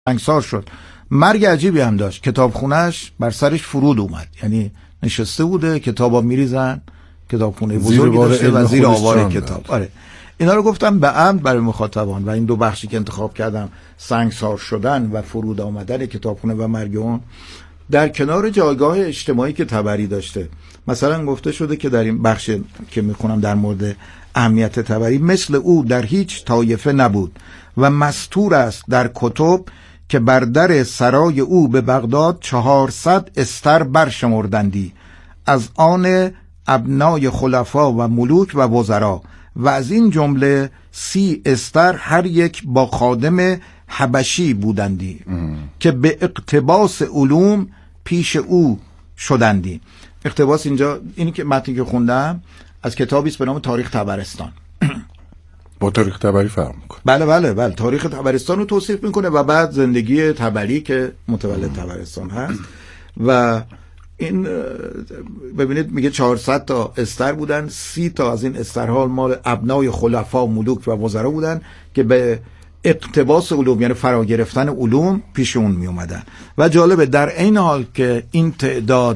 سنگسار شد. مرگ عجیبی هم داشت. کتابخونهش بر سرش فرود اومد، یعنی نشسته بوده کتابا میریزن، کتابخونه بزرگی داشته و زیر آوار کتاب. آره اینا رو گفتم به عمد برای مخاطبان و این دو بخشی که انتخاب کردم، سنگسار شدن و فرود آمدن کتابخونه و مرگ اون، در کنار جایگاه اجتماعی که طبری داشته. مثلا گفته شده که در این بخش که میخونم در مورد اهمیت طبری، مثل او در هیچ طایفه نبود و مستور است در کتب که بر در سرای او به بغداد 400 استر برشمردندی، از آن ابنای خلفا و ملوک و وزرا، و از این جمله 30 استر هر یک با خادم حبشی بودندی که به اقتباس علوم پیش او شدندی. اقتباس اینجا اینی که متنی که خوندم از کتابی است به نام تاریخ طبرستان. با تاریخ طبری فرق میکنه. بله تاریخ طبرستان رو توصیف میکنه و بعد زندگی طبری که متولد طبرستان هست. و این ببینید میگه 400 تا استر بودن، 30 تا از این استرها مال ابنای خلفا، ملوک و وزرا بودن که به اقتباس علوم یعنی فرا گرفتن علوم پیش اون می اومدن. و جالبه در این حال که این تعداد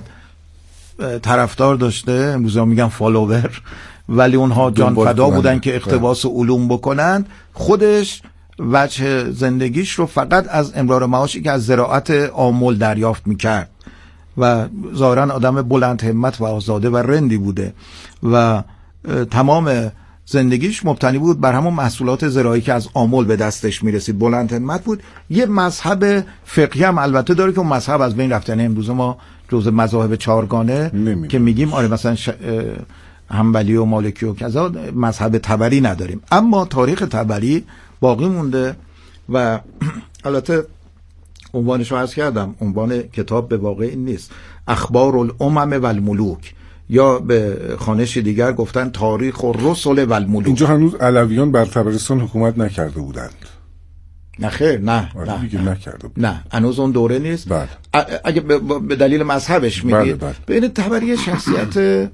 طرفدار داشته، امروزا میگن فالوور، ولی اونها جان فدا بودن که اقتباس علوم بکنن، خودش وجه زندگیش رو فقط از امرار معاشی که از زراعت آمل دریافت میکرد و ظاهرا آدم بلند همت و آزاده و رندی بوده و تمام زندگیش مبتنی بود بر همون محصولات زراعی که از آمل به دستش میرسید. بلند همت بود. یه مذهب فقهی هم البته داره که اون مذهب از بین رفته. امروز ما جزء مذاهب چهارگانه که میگیم آره مثلا حنبلی و مالکی و کذا، مذهب طبری نداریم، اما تاریخ طبری باقی مونده. و البته عنوانش رو عرض کردم، عنوان کتاب به واقع این نیست، اخبار الامم و الملوک، یا به خوانش دیگر گفتن تاریخ الرسل و الملوک. اینجا هنوز علویان بر طبرستان حکومت نکرده بودند. نه خیر، نه نکرده بود. نه هنوز اون دوره نیست. بله. اگه به دلیل مذهبش میگید، ببینید طبری شخصیت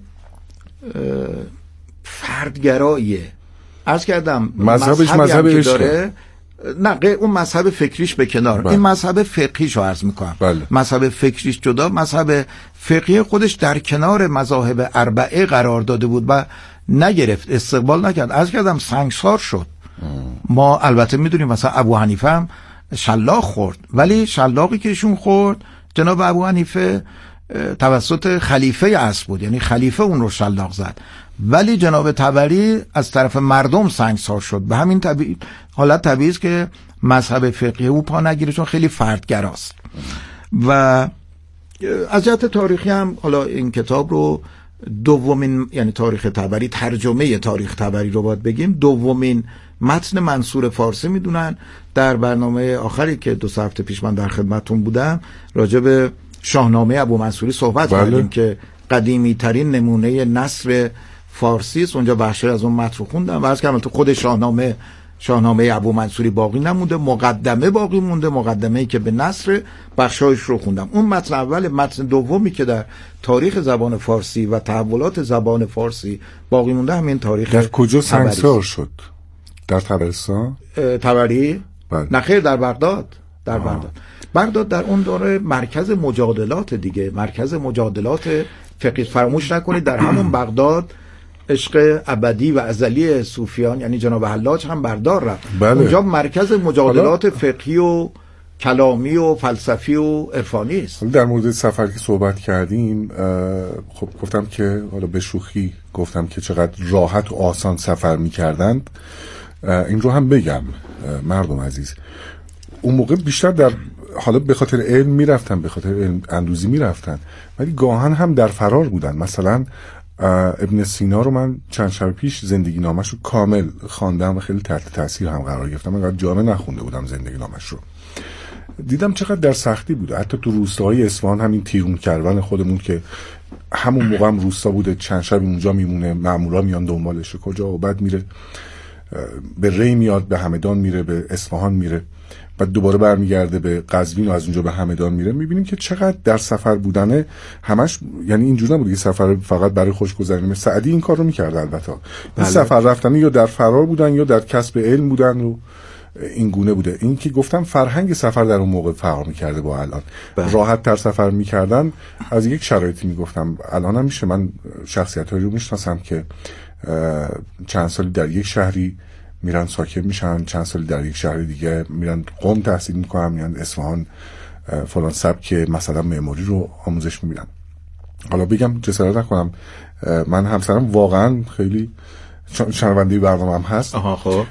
فردگراییه. عرض کردم مذهبش مذهب داره. نه اون مذهب فکریش به کنار، این مذهب فقهیش رو عرض میکنم. مذهب فکریش جدا، مذهب فقهی خودش در کنار مذاهب اربعه قرار داده بود و نگرفت، استقبال نکرد. عرض کردم سنگسار شد. ما البته میدونیم مثلا ابو حنیفه هم شلاق خورد، ولی شلاقی که ایشون خورد جناب ابو حنیفه توسط خلیفه عصر بود، یعنی خلیفه اون رو شلاق زد، ولی جناب طبری از طرف مردم سنگسار شد. به همین حالت طبیعی است که مذهب فقهی او پا نگیره، چون خیلی فردگراست. و از جهت تاریخی هم حالا این کتاب رو دومین، یعنی تاریخ طبری، ترجمه تاریخ طبری رو باید بگیم، دومین متن منصور فارسی میدونن. در برنامه آخری که 2 هفته پیش من در خدمتتون بودم راجع به شاهنامه ابو منصوری صحبت کردیم که قدیمی ترین نمونه نثر فارسی است. اونجا بخشی از اون متن رو خوندم و عرض کردم تو خود شاهنامه ابو منصوری باقی نمونده، مقدمه باقی مونده، مقدمه‌ای که به نثر بخشایش رو خوندم. اون متن اول، متن دومی که در تاریخ زبان فارسی و تحولات زبان فارسی باقی مونده همین تاریخ. در کجا سنگسار شد؟ در طبرستان؟ طبری؟ نه خیر، در بغداد. بغداد در اون دوره مرکز مجادلات دیگه، مرکز مجادلات فقهی. فراموش نکنید در همون بغداد عشق ابدی و ازلی صوفیان یعنی جناب حلاج هم بردار رفت. اونجا مرکز مجادلات فقهی و کلامی و فلسفی و عرفانی است. در مورد سفر که صحبت کردیم، خب گفتم که حالا به شوخی گفتم که چقدر راحت و آسان سفر می‌کردند. این رو هم بگم مردم عزیز، اون موقع بیشتر در حالا به خاطر علم میرفتن، به خاطر علم اندوزی میرفتن، ولی گاهن هم در فرار بودن. مثلا ابن سینا رو من چند شب پیش زندگی نامش رو کامل خواندم و خیلی تحت تاثیر هم قرار گرفتم. من جامع نخونده بودم زندگی نامش رو، دیدم چقدر در سختی بوده. حتی تو روستاهای اصفهان همین تیرون کردن خودمون که همون موقع هم روستا بوده، چند شب اونجا میمونه، مامورا میان دنبالش کجا و بعد میره به ری میاد، به همدان میره، به اصفهان میره، بعد دوباره برمیگرده به قزوین و از اونجا به همدان میره. میبینیم که چقدر در سفر بودنه همش، یعنی اینجوری نبوده که سفر فقط برای خوشگذرونی. سعدی این کار رو میکرد البته. این سفر رفتن یا در فرار بودن یا در کسب علم بودن و این گونه بوده. این که گفتم فرهنگ سفر در اون موقع فرق می‌کرده با الان. راحت تر سفر می‌کردن. از یک شرایطی میگفتم الان هم میشه، من شخصیت‌هایی رو میشناسم که چند سالی در یک شهری میرن ساکن میشن، چند سالی در یک شهر دیگه میرن قم تحصیل میکنن، میرن اصفهان فلان سبک مثلا معماری رو آموزش میبینن. حالا بگم جسارت نکنم، من همسرم واقعا خیلی شنونده برنامه هم هست. خب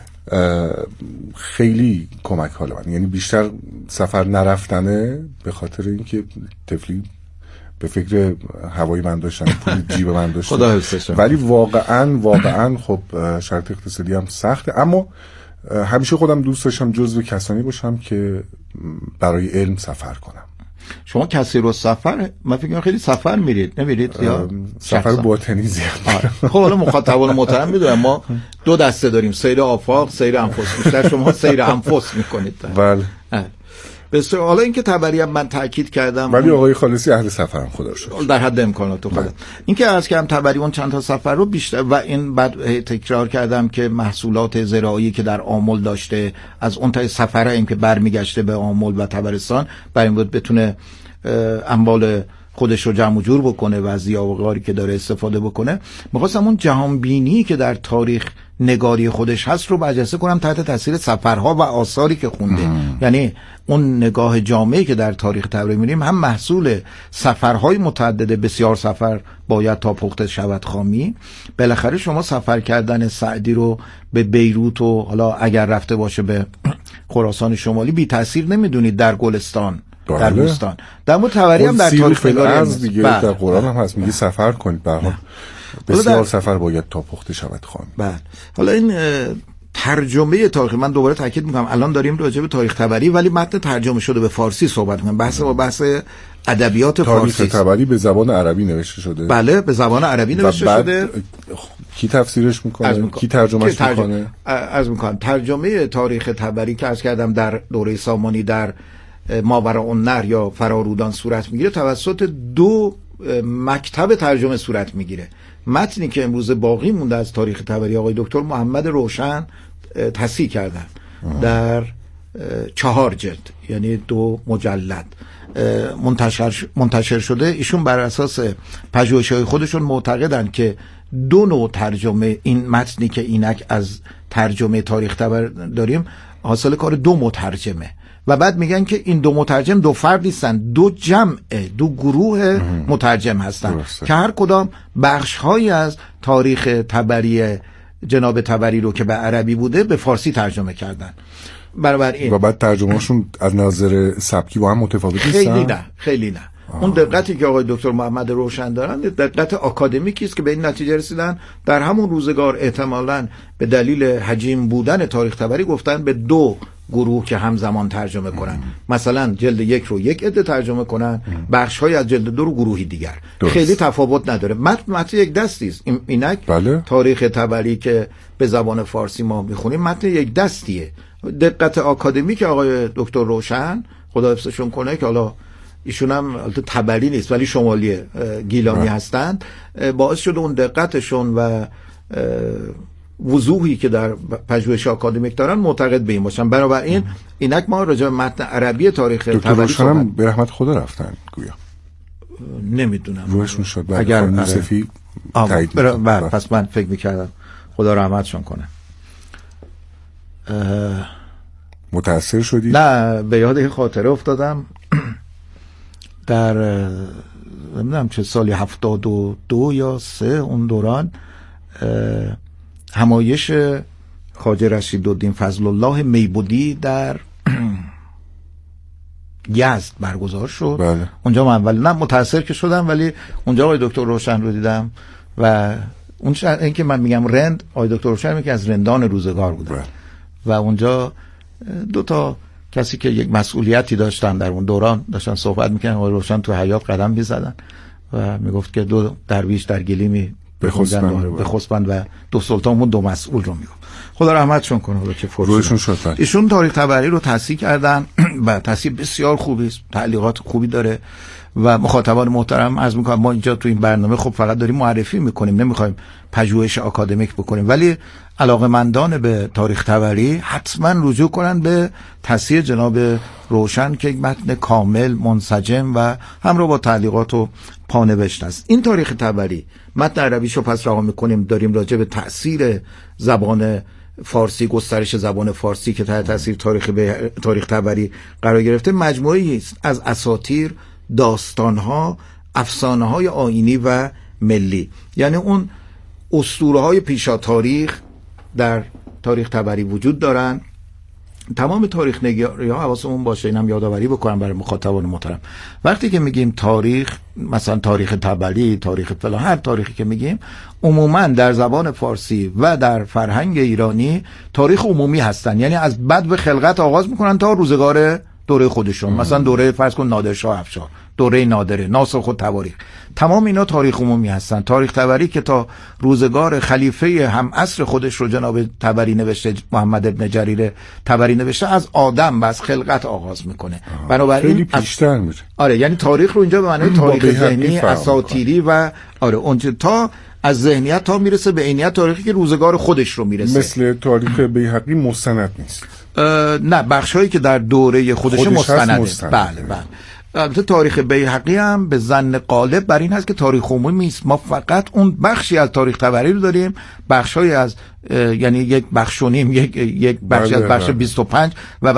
خیلی کمک حال من، یعنی بیشتر سفر نرفتنه به خاطر اینکه طفلی به فکر هوای من داشتن، پول جیب من داشتن. خدا حفظش. ولی واقعا خب شرط اقتصادی هم سخته، اما همیشه خودم دوست داشتم جزو کسانی باشم که برای علم سفر کنم. شما کسی رو سفر، من فکر کنم خیلی سفر نمیرید یا سفر باطنی زیاد. خب حالا مخاطبان محترم میدونم ما دو دسته داریم، سیر آفاق، سیر انفس. بیشتر شما سیر انفس میکنید. بله. بسیار. حالا اینکه تبری من تاکید کردم، ولی آقای خالصی اهل سفرم خدا شکر در حد امکانات خودم. اینکه عرض کردم تبری اون چند تا سفر رو بیشتر، و این بعد تکرار کردم که محصولات زراعی که در آمل داشته، از اون تا سفرهایی که برمیگشته به آمل و طبرستان، برای این بود بتونه اموال خودش رو جمع و جور بکنه و از ضیاء که داره استفاده بکنه. می‌خواستم اون جهان بینی که در تاریخ نگاری خودش هست رو برجسته کنم تحت تاثیر سفرها و آثاری که خونده. یعنی اون نگاه جامعی که در تاریخ تبری می‌بینیم هم محصول سفرهای متعدده، بسیار سفر باید تا پخته شود خامی. بالاخره شما سفر کردن سعدی رو به بیروت و حالا اگر رفته باشه به خراسان شمالی بی تاثیر نمیدونید در گلستان، در بوستان. در مورد تبری هم در تاریخ از دیگه در قرآن هم هست، میگه سفر کنید. به هر حال بسیار سفر باید تا پخته شود خام. بله. حالا این ترجمه تاریخ، من دوباره تاکید میکنم الان داریم راجع به تاریخ تبری، ولی متن ترجمه شده به فارسی صحبت میکنم. بحث ادبیات فارسی. تاریخ تبری به زبان عربی نوشته شده. بله، به زبان عربی نوشته شده. کی تفسیرش میکنه؟ کی ترجمهش میکنه؟ از میکنم ترجمه تاریخ تبری که عرض کردم در دوره سامانی در ماوراءالنهر یا فرارودان صورت میگیره، توسط دو مکتب ترجمه صورت میگیره. متنی که امروز باقی مونده از تاریخ تبری آقای دکتر محمد روشن تصحیح کردن در 4 جلد، یعنی 2 مجلد منتشر شده. ایشون بر اساس پژوهش‌های خودشون معتقدن که 2 نوع ترجمه این متنی که اینک از ترجمه تاریخ تبر داریم حاصل کار 2 مترجمه، و بعد میگن که این 2 مترجم 2 فرد نیستن، 2 جمع، 2 گروه مترجم هستن که هر کدام بخش‌هایی از تاریخ تبری جناب تبری رو که به عربی بوده به فارسی ترجمه کردن. و بعد ترجمه‌شون از نظر سبکی با هم متفاوت نیستن؟ خیلی نه. اون دقتی که آقای دکتر محمد روشن دارن دقت آکادمیکی است که به این نتیجه رسیدن در همون روزگار احتمالاً به دلیل حجیم بودن تاریخ تبری گفتن به 2 گروه که همزمان ترجمه کنن. مثلا جلد 1 رو یک عده ترجمه کنن، بخش‌های از جلد 2 رو گروهی دیگر. خیلی تفاوت نداره. متن یک دستی است. اینک تاریخ تبری که به زبان فارسی ما میخونیم متن یک دستیه. دقت آکادمیک آقای دکتر روشن خدا حفظشون کنه که حالا ایشون هم تبری نیست ولی شمالی گیلانی هستند، باعث شده اون دقتشون و وضوحی که در پژوهش آکادمیک دارن معتقد به این باشن. بنابراین اینک ما راجع به متن عربی تاریخ تبری صحبت به رحمت خدا رفتن گویا. نمیدونم روشون شد اگر موسفی تایید پس من فکر می‌کردم خدا رحمتشون کنه. متأثر شدی؟ نه، به یاد خاطره افتادم. در نمیدونم چه سالی 72 یا 3 اون دوران همایش خواجه رشیدالدین فضل الله میبودی در یزد برگزار شد. بله. اونجا من اولا متأثر که شدم، ولی اونجا آقای دکتر روشن رو دیدم و اون این که من میگم رند، آقای دکتر روشن میگه از رندان روزگار بودن. بله. و اونجا 2 تا کسی که یک مسئولیتی داشتن در اون دوران داشتن صحبت میکنن، آقای روشن تو حیاط قدم میزدن و میگفت که 2 درویش در گلیمی بخسبند و 2 سلطان 2 مسئول رو میگفت. خدا رحمتشون کنه. حالا چه روشون شد. ایشون تاریخ تبری رو تصحیح کردن و تصحیح بسیار خوبی است، تعلیقات خوبی داره و مخاطبان محترم عرض میکنم ما اینجا تو این برنامه خب فقط داریم معرفی میکنیم، نمیخوایم پژوهش آکادمیک بکنیم، ولی علاقمندان به تاریخ تبری حتما رجوع کنن به تصحیح جناب روشن که یک متن کامل، منسجم و همراه با تعلیقات و پانوشت است. این تاریخ تبری متن عربیشو پس رها میکنیم، داریم راجع به تأثیر زبان فارسی، گسترش زبان فارسی که تحت تاثیر تاریخ تبری قرار گرفته، مجموعه‌ای است از اساطیر، داستان‌ها، افسانه‌های آیینی و ملی. یعنی اون اسطوره‌های پیشا تاریخ در تاریخ تبری وجود دارن. تمام تاریخ نگاری‌ها حواسمون باشه، اینم یادآوری بکنم برای مخاطبان محترم، وقتی که میگیم تاریخ، مثلا تاریخ تبری، تاریخ فلان، هر تاریخی که میگیم عموما در زبان فارسی و در فرهنگ ایرانی تاریخ عمومی هستن، یعنی از بدو خلقت آغاز میکنن تا روزگار دوره خودشون. مثلا دوره فرض کن نادرشاه افشار، دوره نادره، ناصر خود تواریخ، تمام اینا تاریخ عمومی هستن. تاریخ تبری که تا روزگار خلیفه هم عصر خودش رو جناب تبری نوشته، محمد ابن جریر تبری نوشته، از آدم و از خلقت آغاز میکنه. بنابراین خیلی پیشتر میره. آره، یعنی تاریخ رو اینجا به معنی تاریخ ذهنی، اساطیری و آره اونجا تا از ذهنیت تا میرسه به عینیت تاریخی که روزگار خودش رو میرسه. مثل تاریخ بیهقی مستند نیست. نه، بخشایی که در دوره خودش مستنده. بله بله. البته تاریخ بیهقی هم به ظن غالب بر این هست که تاریخ عمومی است. ما فقط اون بخشی از تاریخ تبری رو داریم، بخشای از یعنی یک بخش و نیم، یک بخشی از بخش 25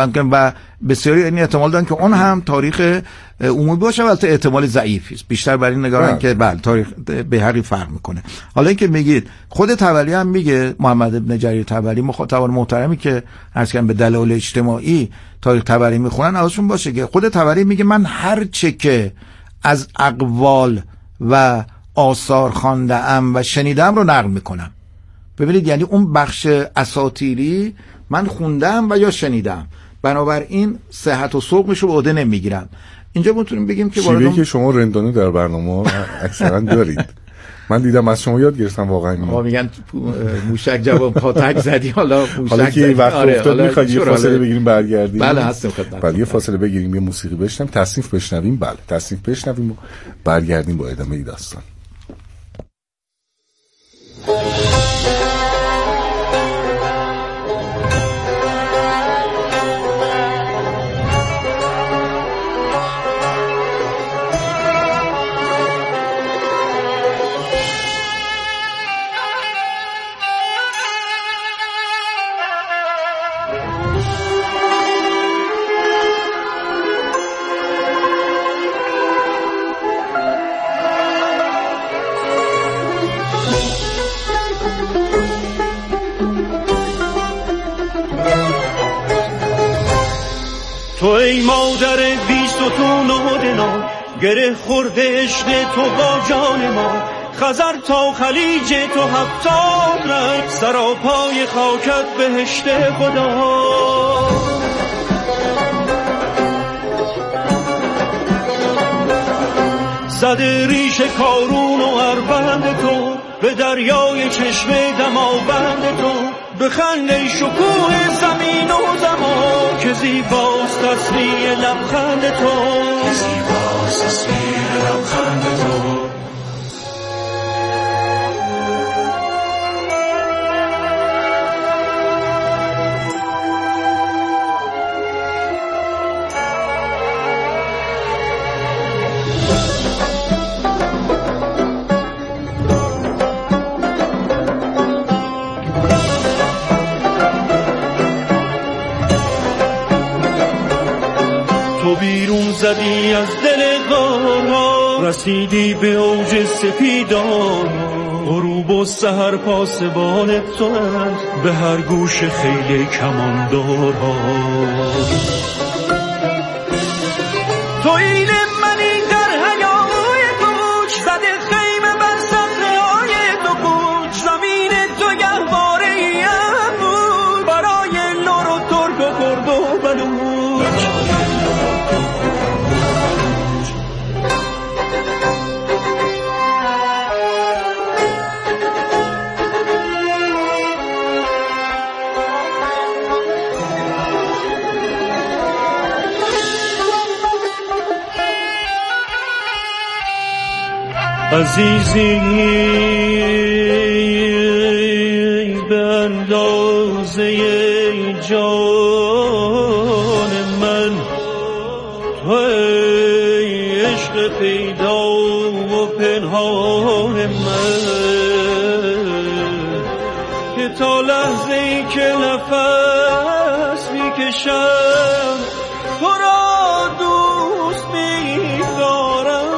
و بسیاری این احتمال دارن که اون هم تاریخ عمومی باشه، البته احتمال ضعیفی است. بیشتر بر این نگارن که بله تاریخ بیهقی فرق میکنه. حالا اینکه میگید خود تبری هم میگه، محمد ابن جریر تبری، مخاطبان محترمی که عرض کردم به دلایل اجتماعی تاریخ تبری میخونن حواسشون باشه که خود تبری میگه من هر چه که از اقوال و آثار خوانده‌ام و شنیدم رو نقل میکنم. ببینید، یعنی اون بخش اساطیری من خوندم و یا شنیدم، بنابراین صحت و سقمش رو به عهده نمیگیرم. اینجا میتونیم بگیم که شیوهی که شما رندانه در برنامه اکثرا دارید. من دیدم از شما یاد گرفتم واقعا. آقا میگن موشک جواب پاتک زدی، حالا که این وقت افتاد میخواید یه فاصله بگیریم برگردیم. بله هستیم خدمت. بله یه فاصله بگیریم، یه موسیقی بشنویم، تصنیف بشنویم. بله تصنیف بشنویم و برگردیم با ادامه داستان. تو ای مادر بی ستون و دنا، گره خورده عشق تو با جان ما. خزر تا خلیج تو هفتاد رنگ، سراپای خاکت بهشت خدا. زده ریش کارون و اربند تو، به دریای چشم دماوند تو. بخند شکوه زمین و زمان، که زیباست تصویر لبخند تو، که زیباست تصویر لبخند تو. بیرون زدی از دل غارها، رسیدی به اوج سپیدان. غروب و سحر پاسبان تو است، به هر گوش خیل کماندارها. تو این منی در حیای کوچ، زده خیمه بر صخره‌های تو کوچ. زمین تو گهواره ای بود، برای لور و ترک و کرد و بلوچ. عزیزی به اندازه جان من، تو ای عشق پیدا و پنهان من، که تا لحظه ای که نفس میکشم تو را دوست می‌دارم.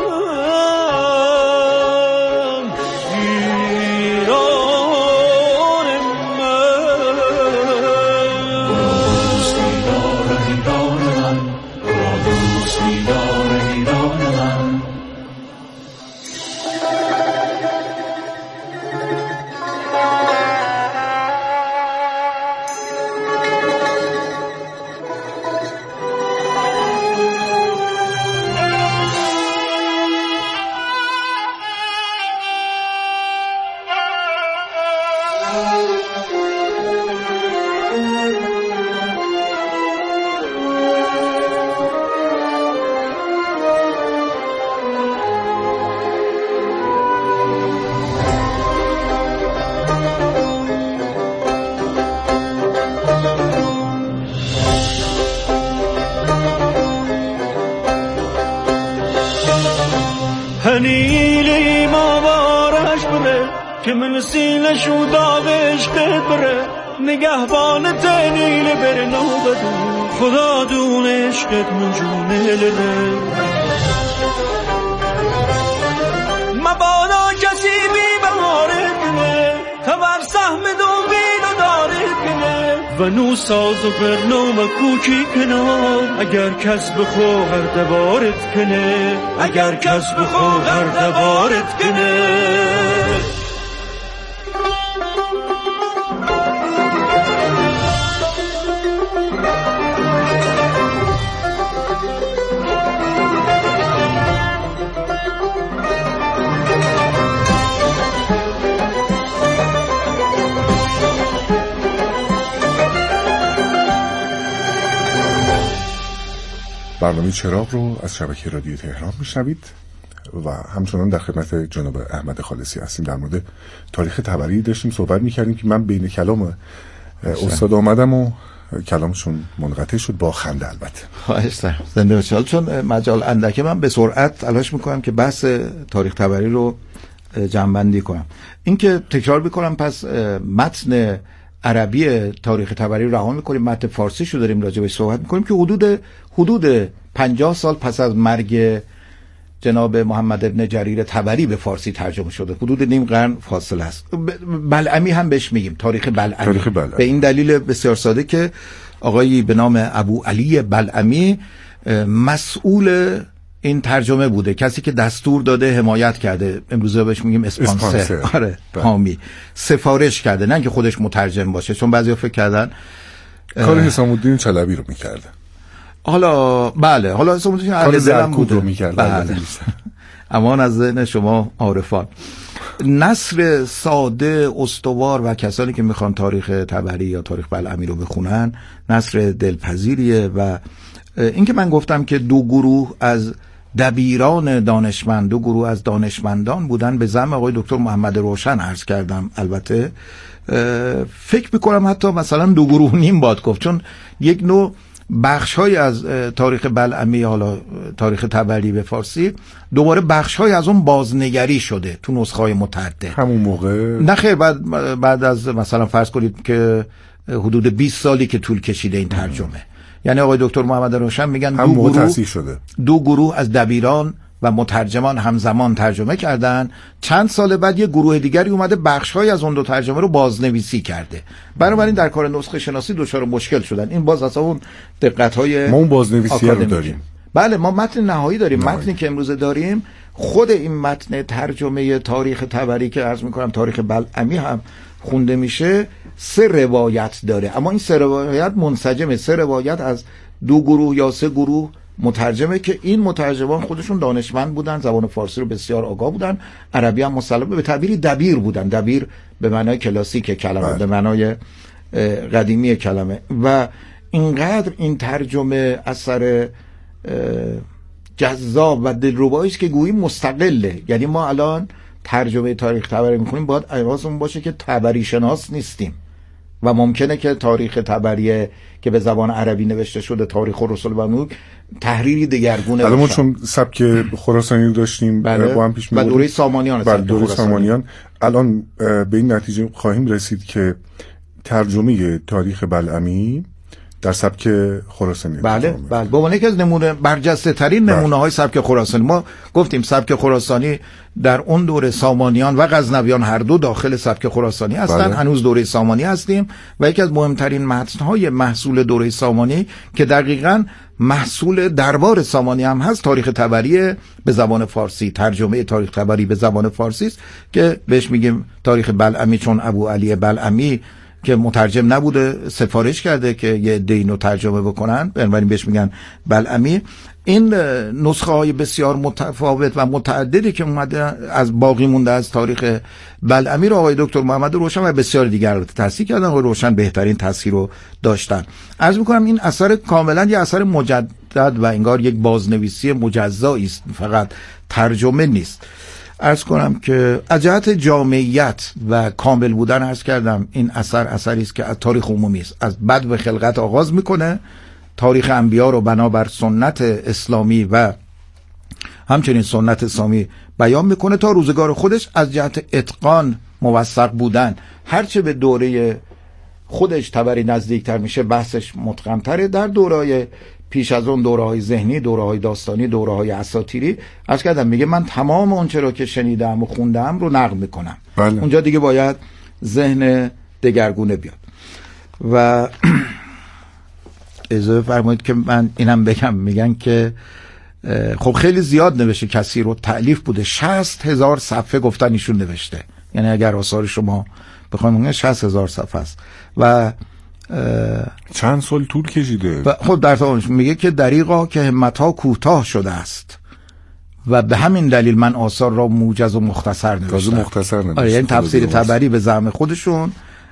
هنیلی ما بارش بره که من سینش و داغ عشقت بره، نگهبان تنیل بره نوبده، خدا دون عشقت من جونه لده. مبادا کسی بی بهارت کنه، تا بر سهم دوبین و دارت کنه، و نو ساز و برنامه کوکی کنه، اگر کس بخو هر دوارت کنه، اگر کس بخو هر دوارت کنه. برنامه چراغ رو از شبکه رادیو تهران میشنوید و همچنان در خدمت جناب احمد خالصی هستیم. در مورد تاریخ تبری داشتیم صحبت میکردیم که من بین کلام استاد آمدم و کلامشون منقطع شد، با خنده البته. خواهش دارم، زنده باشید. چون مجال اندکه من به سرعت تلاش میکنم که بحث تاریخ تبری رو جمع‌بندی کنم. این که تکرار میکنم، پس متن عربی تاریخ تبری رو رها میکنیم، متن فارسی شو داریم راجع بهش صحبت میکنیم که حدود 50 سال پس از مرگ جناب محمد ابن جریر طبری به فارسی ترجمه شده، حدود نیم قرن فاصله است. بلعمی هم بهش میگیم، تاریخ بلعمی. به این دلیل بسیار ساده که آقایی به نام ابو علی بلعمی مسئول این ترجمه بوده، کسی که دستور داده، حمایت کرده، امروزه بهش میگیم اسپانسر. آره، حامی، سفارش کرده، نه که خودش مترجم باشه، چون بعضیا فکر کردن کار حسام الدین چلبی رو میکرده. حالا بله، حالا حسام الدین اهل دلم بوده، بله. امان از ذهن شما عارفان. نثر ساده استوار و کسانی که میخوان تاریخ طبری یا تاریخ بلعمی رو بخونن نثر دلپذیریه. و این که من گفتم که دو گروه از دبیران دانشمند، دو گروه از دانشمندان بودن به زعم آقای دکتر محمد روشن عرض کردم. البته فکر میکنم حتی مثلا دو گروه نیم باید گفت، چون یک نوع بخش‌های از تاریخ بلعمی، حالا تاریخ طبری به فارسی، دوباره بخش‌های از اون بازنگری شده تو نسخه‌های متعدد. همون موقع نه خیر، بعد از مثلا فرض کنید که حدود 20 سالی که طول کشیده این ترجمه. یعنی آقای دکتر محمد روشن میگن دو گروه از دبیران و مترجمان همزمان ترجمه کردن، چند سال بعد یه گروه دیگری اومده بخش‌های از اون دو ترجمه رو بازنویسی کرده. بنابراین در کار نسخه شناسی دچار مشکل شدن. این باز اصلا اون دقت‌های ما اون بازنویسی رو داریم. بله، ما متن نهایی داریم. متنی که امروز داریم خود این متن ترجمه تاریخ طبری که عرض می‌کنم تاریخ بلعمی هم خونده میشه، 3 روایت داره، اما این 3 روایت منسجمه، 3 روایت از 2 گروه یا 3 گروه مترجمه که این مترجمان خودشون دانشمند بودن، زبان فارسی رو بسیار آگاه بودن، عربی هم مسلم، به تعبیری دبیر بودن، دبیر به معنای کلاسیک کلمه، به معنای قدیمی کلمه. و اینقدر این ترجمه اثر جذاب و دلربایی است که گویی مستقله. یعنی ما الان ترجمه تاریخ طبری می‌خونیم، باید حواسمون باشه که طبری شناس نیستیم و ممکنه که تاریخ طبری که به زبان عربی نوشته شده، تاریخ الرسل و ملوک، تحریری دگرگونه باشه. الان چون سبک خراسانی رو داشتیم با هم پیش می‌بردیم و دوره سامانیان، دوره سامانیان، الان به این نتیجه خواهیم رسید که ترجمه تاریخ بلعمی در سبک خراسانی. بله بله، به عنوان یکی از نمونه برجسته ترین نمونه های سبک خراسانی، ما گفتیم سبک خراسانی در اون دوره سامانیان و غزنویان هر دو داخل سبک خراسانی هستن. هنوز دوره سامانی هستیم و یکی از مهمترین متن‌های محصول دوره سامانی که دقیقاً محصول دربار سامانی هم هست، تاریخ طبری به زبان فارسی، ترجمه تاریخ طبری به زبان فارسی است که بهش میگیم تاریخ بلعمی، چون ابو علی بلعمی که مترجم نبوده سفارش کرده که یه عده اینو ترجمه بکنن، بنابراین بهش میگن بلعمی. این نسخه های بسیار متفاوت و متعددی که اومده از باقی مونده از تاریخ بلعمی رو آقای دکتر محمد روشن و بسیار دیگر تصحیح کردن. آقای روشن بهترین تصحیح رو داشتن. عرض میکنم این اثر کاملا یه اثر مجدد و انگار یک بازنویسی مجزایی است، فقط ترجمه نیست. عرض کنم که از جهت جامعیت و کامل بودن عرض کردم این اثر اثری است که از تاریخ عمومی است، از بدو خلقت آغاز میکنه، تاریخ انبیا رو بنابر سنت اسلامی و همچنین سنت اسلامی بیان میکنه تا روزگار خودش. از جهت اتقان، موثق بودن، هرچه به دوره خودش طبری نزدیکتر میشه بحثش متقن‌تره. در دوره‌های پیش از اون، دوره‌های ذهنی، دوره‌های داستانی، دوره‌های اساطیری، عرض کردم میگه من تمام اون چرا که شنیدم و خوندم رو نقل میکنم. اونجا دیگه باید ذهن دگرگونه بیاد. و اجازه فرمایید که من اینم بگم، میگن که خب خیلی زیاد نوشته، کسی رو تألیف بوده، 60,000 صفحه گفتن ایشون نوشته، یعنی اگر آثار شما بخوایم بگیم 60,000 صفحه است و چند سال طول کشیده. خب در تمامش میگه که دریغا که همت‌ها کوتاه شده است و به همین دلیل من آثار را موجز و مختصر نوشتم. یعنی تفسیر طبری به زعم خودشون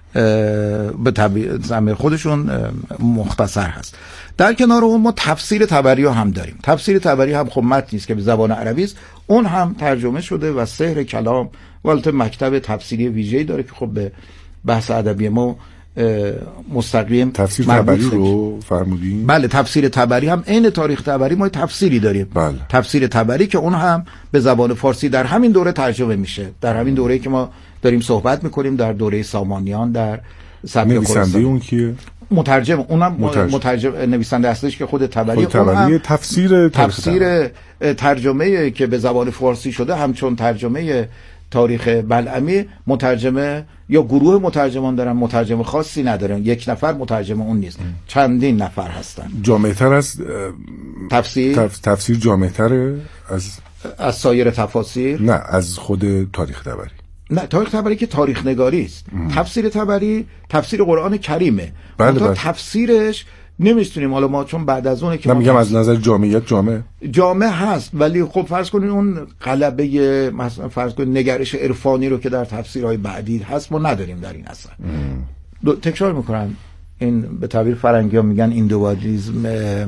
زعم خودشون مختصر هست. در کنار اون ما تفسیر طبری هم داریم. تفسیر طبری هم خب متنی است که به زبان عربی است، اون هم ترجمه شده و سحر کلام و البته مکتب تفسیری ویژه‌ای داره که خب به بحث ادبی ما مستقیم تفسیر طبری رو فرمودین؟ بله، تفسیر طبری هم عین تاریخ طبری ما تفسیری داریم. بله. تفسیر طبری که اون هم به زبان فارسی در همین دوره ترجمه میشه، در همین دوره که ما داریم صحبت میکنیم، در دوره سامانیان، در سبک نویسنده اون کیه؟ مترجم، اونم مترجم نویسنده اصلیش که خود طبری، اون تفسیر ترجمه که به زبان فارسی شده همچون ترجمه تاریخ بلعمی، مترجمه یا گروه مترجمان دارن، مترجم خاصی ندارن، یک نفر مترجم اون نیست، چندین نفر هستن. جامع‌تر از تفسیر جامع‌تره از سایر تفاسیر؟ نه، از خود تاریخ طبری. نه، تاریخ طبری که تاریخ نگاری است. تفسیر طبری تفسیر قرآن کریمه. بله. تفسیرش نمیستونیم حالا ما، چون بعد از اونه که میگم از نظر جامعیت جامعه هست، ولی خب فرض کنین اون غلبه مثلا فرض کنین نگرش عرفانی رو که در تفسیرهای بعدی هست ما نداریم در این اثر. تکرار میکنم، این به تعبیر فرنگی ها میگن ایندیویدوالیسم،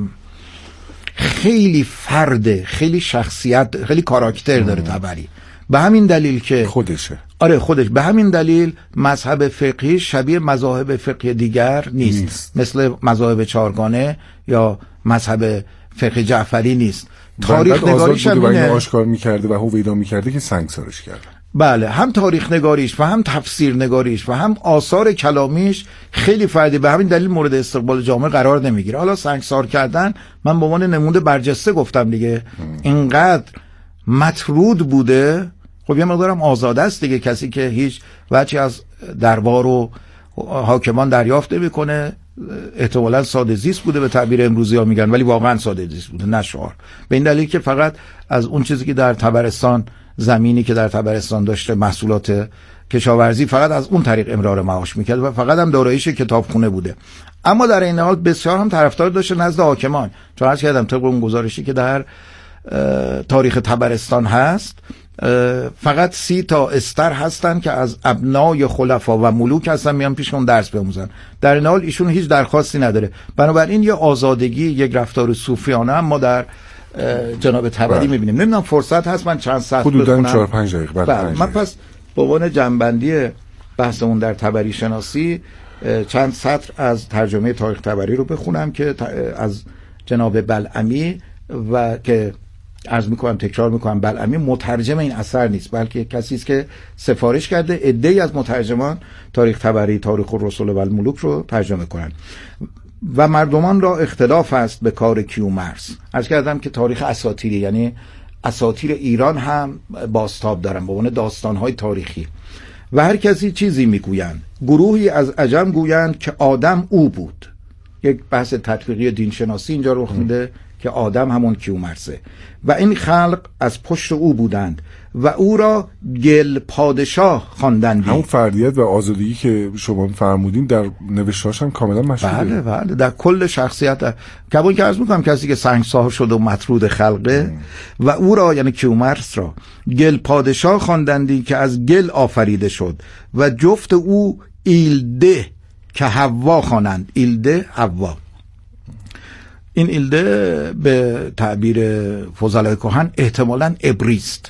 خیلی فرده، خیلی شخصیت، خیلی کاراکتر داره طبری. به همین دلیل که خودشه، خودش به همین دلیل مذهب فقهی شبیه مذاهب فقهی دیگر نیست. مثل مذاهب چهارگانه یا مذهب فقه جعفری نیست. تاریخ نگاریش هم اینه آشکار میکرده و هویدا میکرده که سنگسارش کرده. بله، هم تاریخ نگاریش و هم تفسیر نگاریش و هم آثار کلامیش خیلی فردی، به همین دلیل مورد استقبال جامعه قرار نمیگیره. حالا سنگسار کردن من به عنوان نمونه برجسته گفتم دیگه، اینقدر مطرود بوده. خب یه مقدارم آزاده است دیگه، کسی که هیچ وجهی از دربار و حاکمان دریافت نمی‌کنه، احتمالاً ساده زیست بوده به تعبیر امروزی ها میگن، ولی واقعا ساده زیست بوده، نه شعار. به این دلیل که فقط از اون چیزی که در طبرستان، زمینی که در طبرستان داشته، محصولات کشاورزی، فقط از اون طریق امرار معاش میکرد و فقط هم داراییش کتابخونه بوده. اما در این حال بسیار هم طرفدار داشته نزد حاکمان، چون عرض کردم طبق اون گزارشی که در تاریخ طبرستان هست، فقط 30 تا استر هستن که از ابنای خلفا و ملوک هستن، میان پیشون درس بموزن. در این حال ایشون هیچ درخواستی نداره. بنابراین یه آزادگی، یک رفتار صوفیانه هم ما در جناب طبری میبینیم. نمیدونم فرصت هست من چند ساعت بخونم؟ حدوداً 4-5 دقیقه. من پس به عنوان جنبندی بحثمون در طبری شناسی چند سطر از ترجمه تاریخ تبری رو بخونم که از جناب بلعمی و که عرض میکنم تکرار میکنم بلعمی مترجم این اثر نیست، بلکه کسی است که سفارش کرده عده‌ای از مترجمان تاریخ تبری، تاریخ الرسل و الملوک رو ترجمه کنن. و مردمان را اختلاف است به کار کیومرث. عرض کردم که تاریخ اساطیری، یعنی اساطیر ایران هم بازتاب دارن به عنوان داستان‌های تاریخی. و هر کسی چیزی میگویند. گروهی از عجم گویند که آدم او بود. یک بحث تطبیقی دینشناسی اینجا رخ میده که آدم همون کیومرثه و این خلق از پشت او بودند و او را گل پادشاه خواندند. همون فردیت و آزادگی که شما فرمودین در نوشته‌هاش هم کاملا مشهوده. بله در کل شخصیت کبون که عرض میکنم کسی که سنگسار شد و مطرود خلقه و او را یعنی کیومرث را گل پادشاه خواندندی که از گل آفریده شد و جفت او ایلده که حوا خوانند. ایلده حوا. این ایلده به تعبیر فضلای کهن احتمالاً عبریست.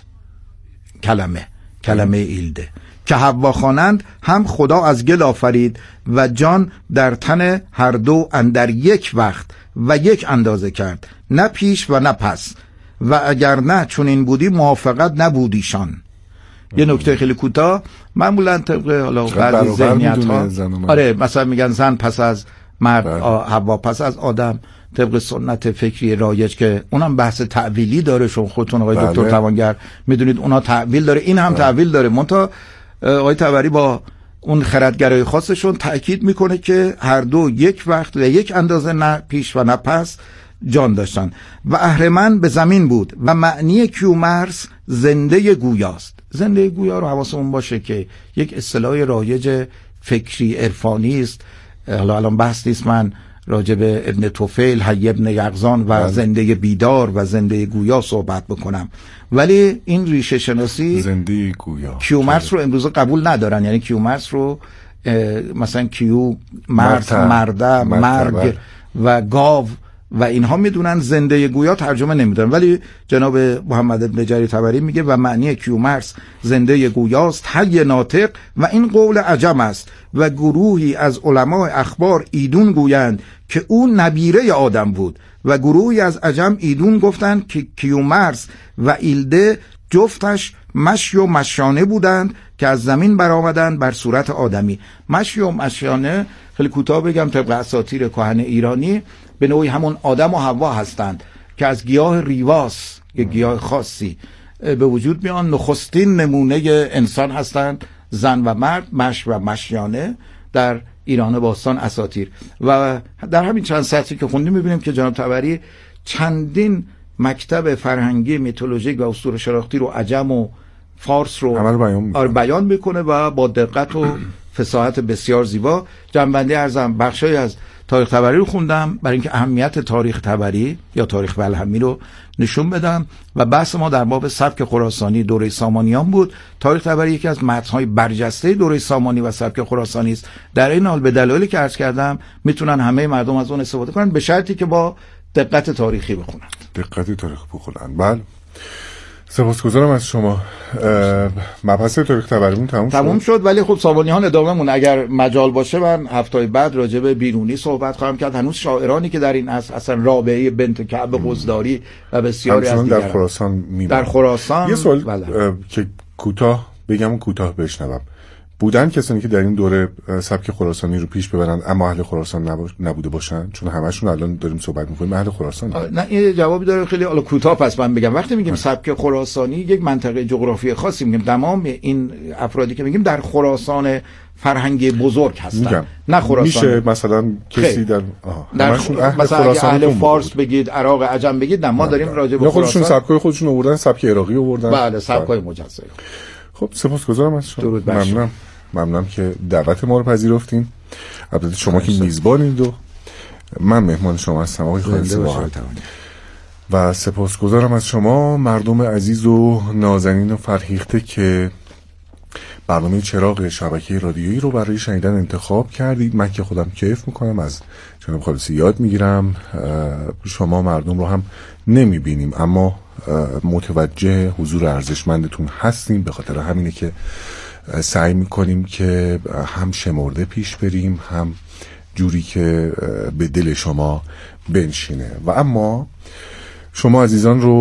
کلمه ایلده که حوا خوانند هم خدا از گل آفرید و جان در تن هر دو اندر یک وقت و یک اندازه کرد، نه پیش و نه پس، و اگر نه چون این بودی موافقت نبودیشان. یه نکته خیلی کوتاه، معمولا طبق حالا بعضی ذهنیت‌ها مثلا میگن زن پس از مرد، حوا پس از آدم، طبق سنت فکری رایج که اونم بحث تعویلی داره. شما خودتون آقای دکتر توانگر میدونید اونا تعویل داره، این هم تعویل داره. منتها آقای تبری با اون خردگرای خاصشون تأکید میکنه که هر دو یک وقت و یک اندازه نه پیش و نه پس جان داشتن. و اهرمن به زمین بود و معنی کیومرث زنده گویاست. زنده گویا رو حواسمون باشه که یک اصطلاح رایج فکری عرفانی است. حالا الان بحث نیست من راجع به ابن طفیل، حی ابن یقظان و زنده بیدار و زنده گویا صحبت بکنم، ولی این ریشه شناسی زنده گویا کیومرث رو امروز قبول ندارن. یعنی کیومرث رو مثلا کیو مرده مرگ و گاو و اینها میدونن، زنده گویا ترجمه نمیدونن. ولی جناب محمد بن جریر طبری میگه و معنی کیومرث زنده گویاست، حی ناطق، و این قول عجم است و گروهی از علماء اخبار ایدون گویند که او نبیره آدم بود و گروهی از عجم ایدون گفتند که کیومرث و ایلده جفتش مشی و مشیانه بودند که از زمین برآمدند بر صورت آدمی. مشی و مشیانه خیلی کوتاه بگم طبق اساطیر کهن ایرانی به نوعی همون آدم و حوا هستند که از گیاه ریواس، یک گیاه خاصی، به وجود میان. نخستین نمونه انسان هستند زن و مرد، مش و مشیانه در ایران باستان اساطیر. و در همین چند سطری که خوندیم میبینیم که جناب طبری چندین مکتب فرهنگی میتولوژیک و اسطوره شناختی رو عجم و فارس رو بیان میکنه و با دقت و فصاحت بسیار زیبا. جنبنده ارزم بخشای از تاریخ تبری رو خوندم برای اینکه اهمیت تاریخ تبری یا تاریخ بلهمی رو نشون بدم و بحث ما در باب سبک خراسانی دوره سامانیان بود. تاریخ تبری یکی از متن‌های برجسته دوره سامانی و سبک خراسانی است. در این حال به دلایلی که عرض کردم میتونن همه مردم از اون استفاده کنن به شرطی که با دقت تاریخی بخونن. دقت تاریخی بخونن. بله. سپاسگزارم از شما. مبحث تاریخ تبریمون تموم شد. ولی خب سامانیان ادامه‌مون اگر مجال باشه من هفته بعد راجع به بیرونی صحبت خواهم کرد. هنوز شاعرانی که در این اصلا رابعه بنت کعب قزداری و بسیاری از دیگران در خراسان میبینم. در خراسان یه سوال که کوتاه بگم و کوتاه بشنوم. بودن کسانی که در این دوره سبک خراسانی رو پیش ببرن اما اهل خراسان نبوده باشن؟ چون همشون الان داریم صحبت می‌کنیم اهل خراسان. نه این جوابی داره خیلی حالا کوتاه. پس من بگم وقتی میگیم سبک خراسانی یک منطقه جغرافیایی خاصی میگیم. تمام این افرادی که میگیم در خراسان فرهنگی بزرگ هستن، نه خراسان. میشه مثلا کسی در مثلا اهل فارس بگید، عراق، عجم بگید، نه ما داریم راجع به خودشون سبکای خودشون آوردن، سبک عراقی آوردن. بله سبکای مجزا. خب سپاسگزارم از شما. ممنونم که دعوت ما رو پذیرفتین. البته شما که میزبانید و من مهمان شما هستم آقای خالص و سپاسگزارم از شما مردم عزیز و نازنین و فرهیخته که برنامه چراغ شبکه رادیویی رو برای شنیدن انتخاب کردید. من که خودم کیف میکنم، از جناب خالصی یاد میگیرم. شما مردم رو هم نمیبینیم اما متوجه حضور ارزشمندتون هستیم. به خاطر همینه که سعی میکنیم که هم شمرده پیش بریم، هم جوری که به دل شما بنشینه. و اما شما عزیزان رو